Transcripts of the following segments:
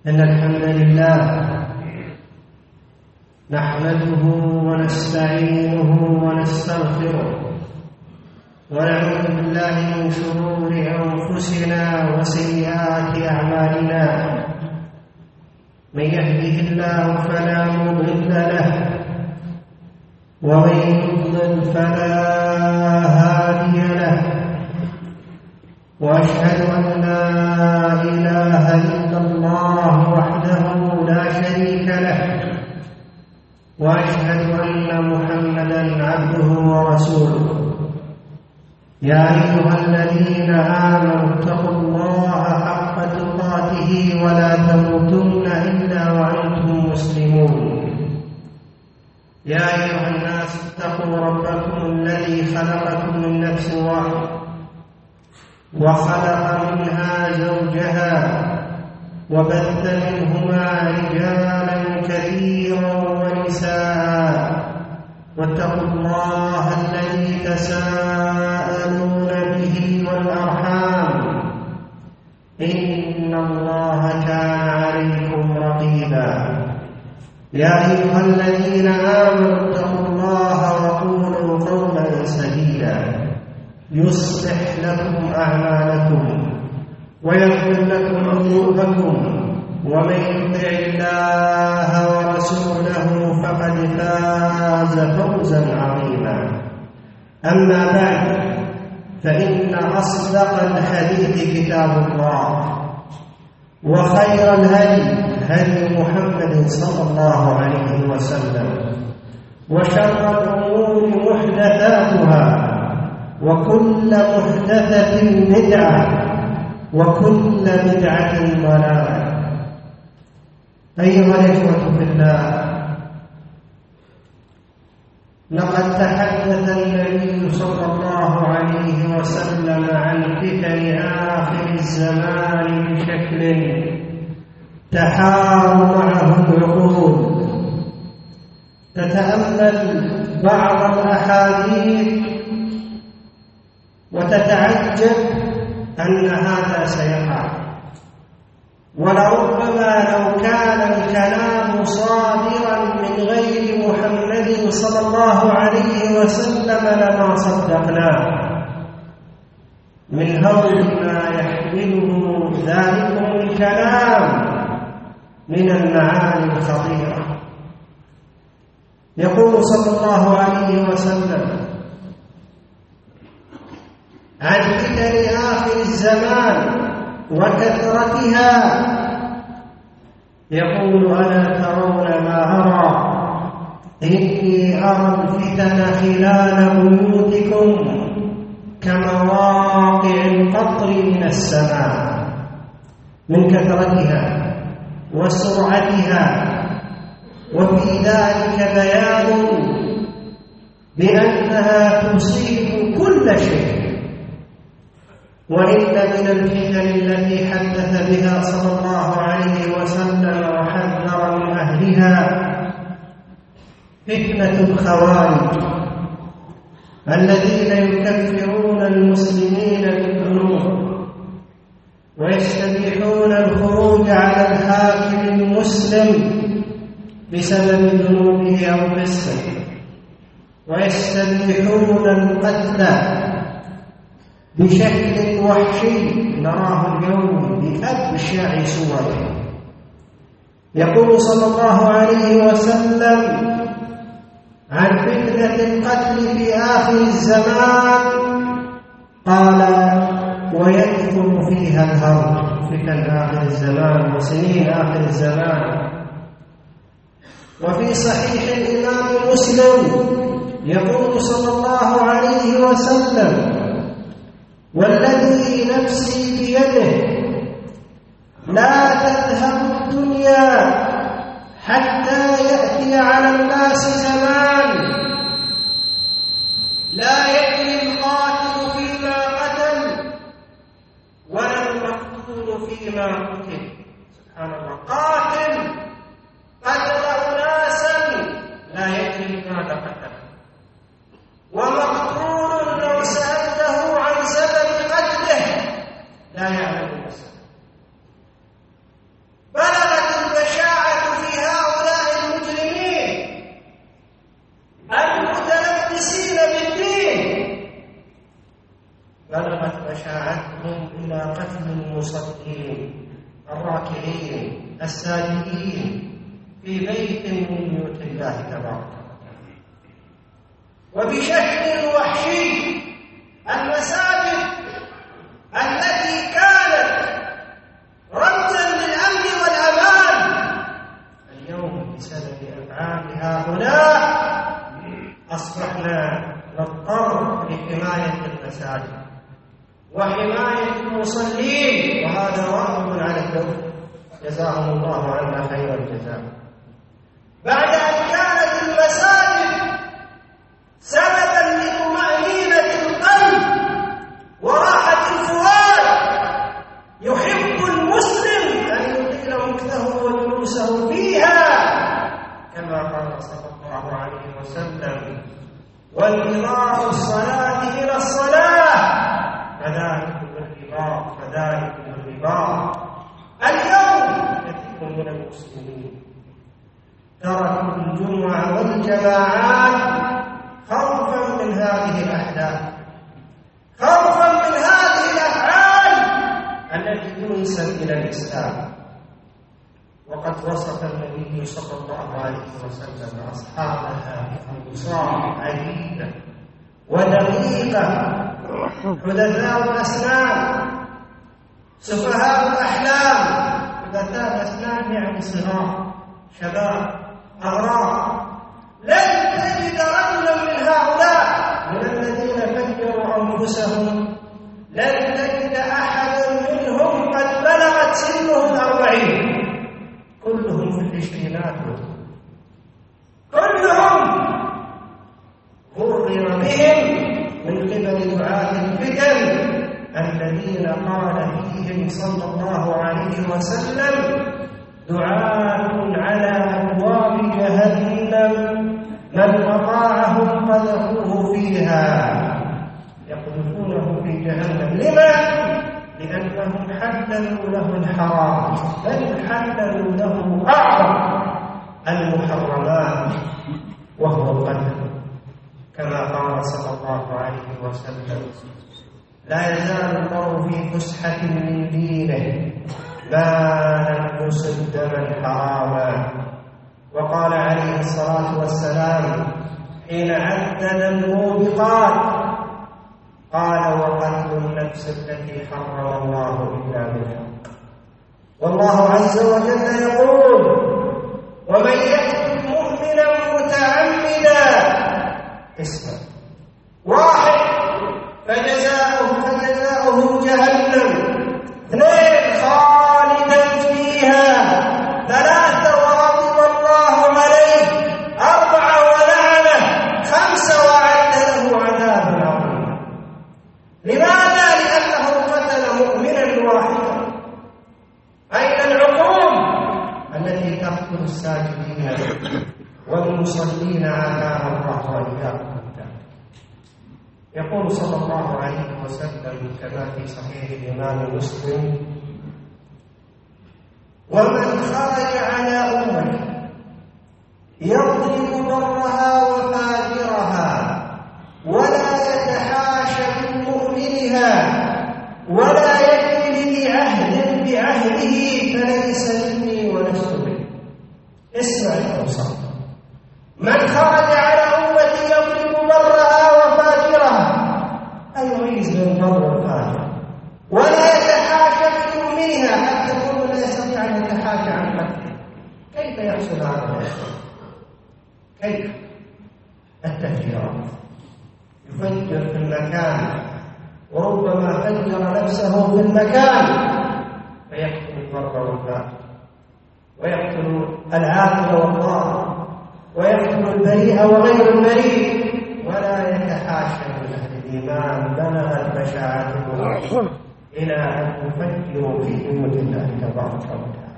إن الحمد لله نحمده ونستعينه ونستغفره ونعوذ بالله من شرور أنفسنا وسيئات أعمالنا. من يهده الله فلا مضل له ومن يضلل فلا هادي له، وأشهد أن لا إله إلا الله وحده لا شريك له، وأشهد أن محمدًا عبده ورسوله. يا أيها الذين آمنوا اتقوا الله حق تقاته ولا تموتن إلا وأنتم مسلمون. يا أيها الناس اتقوا ربكم الذي خلقكم من نفس واحدة وخلق منها زوجها وبث منهما رجالا كثيرا ونساء، واتقوا الله الذي تساءلون به والأرحام إن الله كان عليكم رقيبا. يا أيها الذين آمنوا اتقوا الله وقولوا قولا سديدا يصلح لكم أعمالكم ويغفر لكم ذنوبكم، ومن يطع الله ورسوله فقد فاز فوزا عظيما. أما بعد، فإن أصدق الحديث كتاب الله، وخير الهدي هدي محمد صلى الله عليه وسلم، وشر الأمور محدثاتها، وكل محدثة بدعة، وكل بدعة ضلالة. أيها الإخوة في الله، لقد تحدث النبي صلى الله عليه وسلم عن فتن آخر الزمان بشكل تحار معه العقول. تتأمل بعض الأحاديث وتتعجب أن هذا سيقع، ولربما لو كان الكلام صادرا من غير محمد صلى الله عليه وسلم لما صدقناه من هول ما يحمله ذلكم الكلام من المعاني الخطيرة. يقول صلى الله عليه وسلم عن فتن آخر الزمان وكثرتها، يقول: ألا ترون ما أرى؟ إني أرى الفتن خلال بيوتكم كمواقع القطر من السماء، من كثرتها وسرعتها. وفي ذلك بيان بأنها تصيب كل شيء. وإن من الفتن التي حدث بها صلى الله عليه وسلم وحذر من أهلها فتنة الخوارج الذين يكفرون المسلمين بالذنوب ويستبيحون الخروج على الحاكم المسلم بسبب ذنوبه أو فسقه، ويستبيحون القتل بشكل وحشي نراه اليوم بأبشع صوره. يقول صلى الله عليه وسلم عن فتنة القتل في آخر الزمان، قال: ويكثر فيها الهرج. فتن آخر الزمان وسنين آخر الزمان. وفي صحيح الإمام مسلم يقول صلى الله عليه وسلم: والذي نفسي بيده لا تذهب الدنيا حتى يأتي على الناس زمان لا يدري القاتل فيما قتل ولا المقتول فيما قتل. سبحان الله، قاتل قتل أناسا لا يدري ماذا قتل، ومقتول لو سألته عن سبب قتله لا يعلم السبب. بلغ الراكعين الساجدين في بيت من بيوت الله تبارك وتعالى. وبشكل وحشي المساجد التي كانت رمزا للأمن والأمان اليوم بسبب أفعال هؤلاء أصبحنا نضطر لحماية المساجد وحماية المصلين، وهذا واجب على الدولة جزاهم الله عنا خير الجزاء. بعد أن كانت المساجد سببا لطمأنينة القلب وراحة الفؤاد، يحب المسلم أن يطيل مكثه وجلوسه فيها كما قال صلى الله عليه وسلم: وانتظار الصلاة إلى الصلاة فذلك الرباط فذلك الرباط. اليوم كثير من المسلمين تركوا الجمعة والجماعات خوفا من هذه الأحداث، خوفا من هذه الأفعال التي تنسب إلى الإسلام. وقد وصف النبي صلى الله عليه وسلم أصحابها بأوصاف عديدة ودقيقة: حدثاء الأسنان، سفهاء الأحلام. حدثاء الأسنان يعني صغار، شباب، أغرار. لن تجد رجلا من هؤلاء من الذين فجروا أنفسهم، لن تجد أحدا منهم قد بلغت سنه 40، كلهم في العشرينات، كلهم غرر بهم من قبل دعاة الفتن الذين قال فيهم صلى الله عليه وسلم: دعاة على أبواب جهنم من أطاعهم قذفوه فيها، يقذفونه في جهنم. لما؟ لأنهم حللوا له الحرام، بل حللوا له أعظم المحرمات وهو القتل، كما قال صلى الله عليه وسلم: لا يزال المرء في فسحة من دينه ما لم يصب دما حراما. وقال عليه الصلاة والسلام حين عدد الموبقات قال: وقتل النفس التي حرم الله إلا بالحق. والله عز وجل يقول: ومن يقتل مؤمنا متعمدا اسمع واحد فجزاؤه جهنم، 2 خالدا فيها، 3 وغضب الله عليه، 4 ولعنه، 5 وأعد له عذابا عظيما. لماذا؟ لأنه قتل مؤمنا واحدا. أين العقوم التي تقتل الساجدين والمصلين عافانا الله وإياكم؟ يقول صلى الله عليه وسلم كما في صحيح الإمام مسلم: ومن خرج على أمة يظلم برها وفاجرها ولا يتحاشى من مؤمنها ولا يكفي بعهد بعهده فليس مني ولست منه. اسمع الأوصاف: من خرج على أمة يظلم برها وفاجرها، أي يميز بين البر والفاجر، ولا يتحاشى من مؤمنها، حتى المؤمن لا يستطيع أن يتحاشى عن قتله. كيف يحصل هذا الشيء؟ كيف؟ التفجيرات، يفجر في المكان وربما فجر نفسه في المكان فيقتل البر والفاجر، ويقتل العاقل والضار، ويقتل البريء وغير البريء، ولا يتحاشى من أهل الإيمان. بلغت بشاعته إلى أن يفجروا في بيوت الله تبارك وتعالى.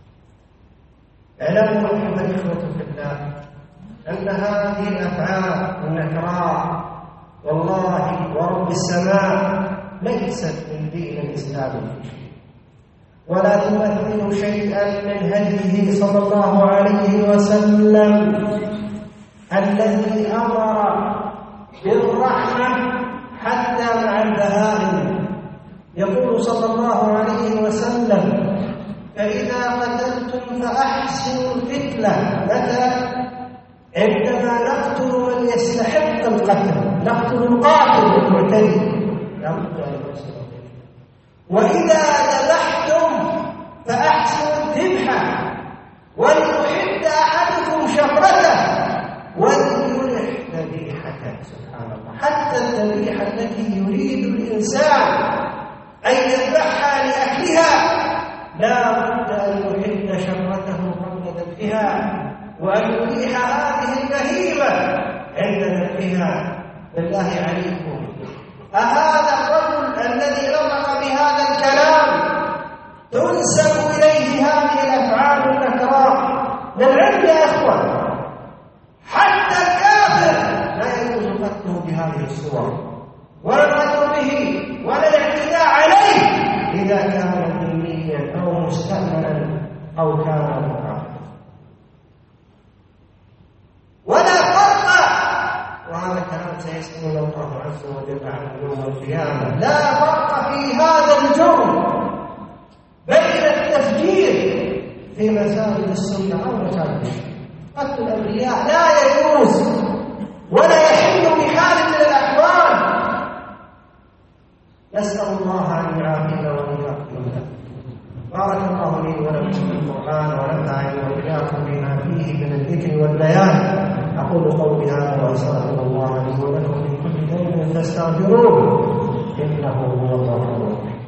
اعلموا أيها الإخوة في الله أن هذه الأفعال والنكرات والله ورب السماء ليست من دين الإسلام في شيء، ولا تمثل شيئا من هديه صلى الله عليه وسلم الذي أمر بالرحمة حتى مع البهائم. يقول صلى الله عليه وسلم: فإذا قتلتم فأحسنوا القتلة. متى؟ عندما نقتل من يستحق القتل، نقتل القاتل المعتدي، وإذا ذبحتم فأحسنوا الذبحة، وليحد أحدكم شفرته وليرح ذبيحته. سبحان الله، حتى الذبيحة التي يريد الإنسان أن يذبحها لأكلها لا بد أن يحد شفرته قبل ذبحها، وأن يريح هذه البهيمة عند ذبحها. بالله عليكم، أهذا الرجل الذي نطق بهذا الكلام تنسب إليه هذه الأفعال النكراء؟ للعلم يا إخوة، حتى الكافر لا يجوز قتله بهذه الصور، ولا القتل به ولا الاعتداء عليه إذا كان ذميا أو مستأمنا أو كان مكافرا. ولا فرق، وهذا كلام سيسأل الله عز وجل عنه يوم القيامة، لا فرق في هذا الجرم بين التفجير في مساجد السنة أو مساجد الشرك. قتل الأنبياء لا يجوز ولا يحل بحال من الأحوال. نسأل الله أن يعافينا وإياكم. بارك الله لي ولكم في القرآن ونفعني وإياكم بما فيه من الذكر والبيان. أقول قولي هذا وأستغفر الله لي ولكم من كل ذنب فاستغفروه إنه هو الغفور الرحيم.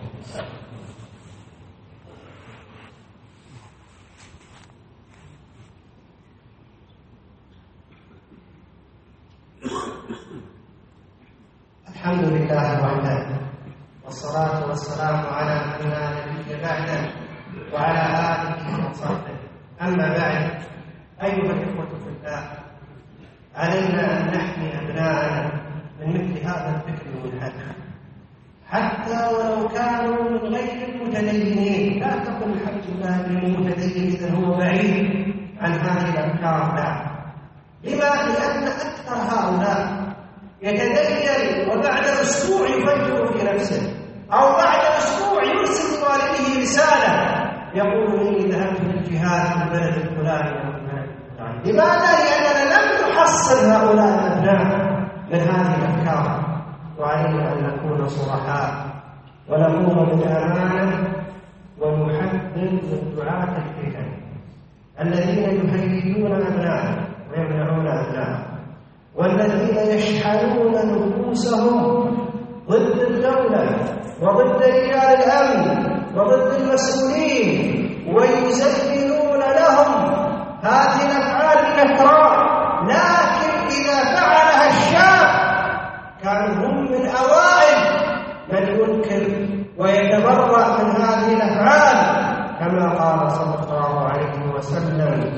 الحمد لله وحده، والصلاة والسلام على من لا نبي بعده وعلى آله وصحبه. أما بعد، أيها الإخوة في الله، علينا أن نحمي أبناءنا من مثل هذا الفكر المنحدر، حتى ولو كانوا من غير المتدينين. لا تقل الحمد لله للمتدين إذا هو بعيد عن هذه الأفكار. لا. لما؟ لأن أكثر هؤلاء يتدين وبعد أسبوع يفكر في نفسه، أو بعد أسبوع يرسل لوالده رسالة يقول إني ذهبت للجهاد في البلد الفلاني أو البلد الفلاني. لماذا؟ لأننا لم نحصل هؤلاء الأبناء من هذه الأفكار. وعلينا أن نكون صرحاء ونقوم بالأمانة ونحذر من دعاة الفتن الذين يهيجون أبناءهم ويمنعون أبناءهم، والذين يشحنون نفوسهم ضد الدولة وضد رجال الأمن وضد المسؤولين، ويزينون لهم هذه الأفعال النكراء. لكن إذا فعلها الشاب كانوا هم من أوائل من ينكر ويتبرأ من هذه الأفعال، كما قال صلى الله عليه وسلم: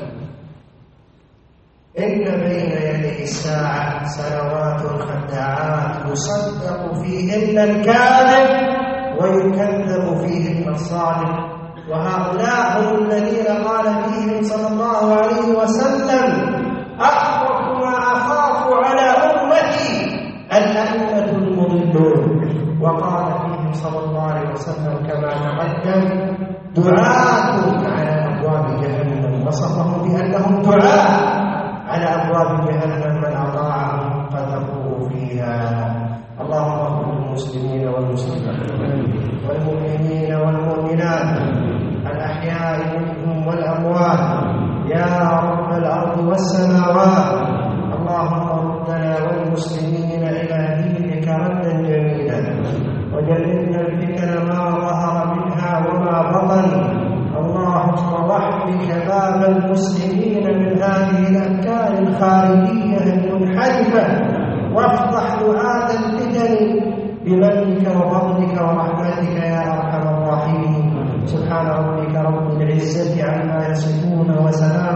إن بين يدي الساعة سنوات خداعات يصدق فيهن الكاذب ويكذب فيهن الصادق. وهؤلاء هم الذين قال فيهم صلى الله عليه وسلم: أخوف ما أخاف على أمتي الأئمة المضلون. وقال فيهم صلى الله عليه وسلم كما تقدم: دعاة على أبواب جهنم. وصفهم بأنهم دعاة على أبواب جهنم، من أطاعهم قذفوه فيها. اللهم اغفر للمسلمين والمسلمات والمؤمنين والمؤمنات الأحياء منهم والأموات يا رب الأرض والسماوات. اللهم ردنا والمسلمين إلى دينك ردا جميلا، وجنبنا الفتن ما ظهر منها وما بطن. اللهم وحد شباب المسلمين من هذه الأفكار الخارجية المنحرفة، وافتح دعاة الفتن بمنك وفضلك ورحمتك يا أرحم الراحمين. سبحان ربك رب العزة عما يصفون، وسلام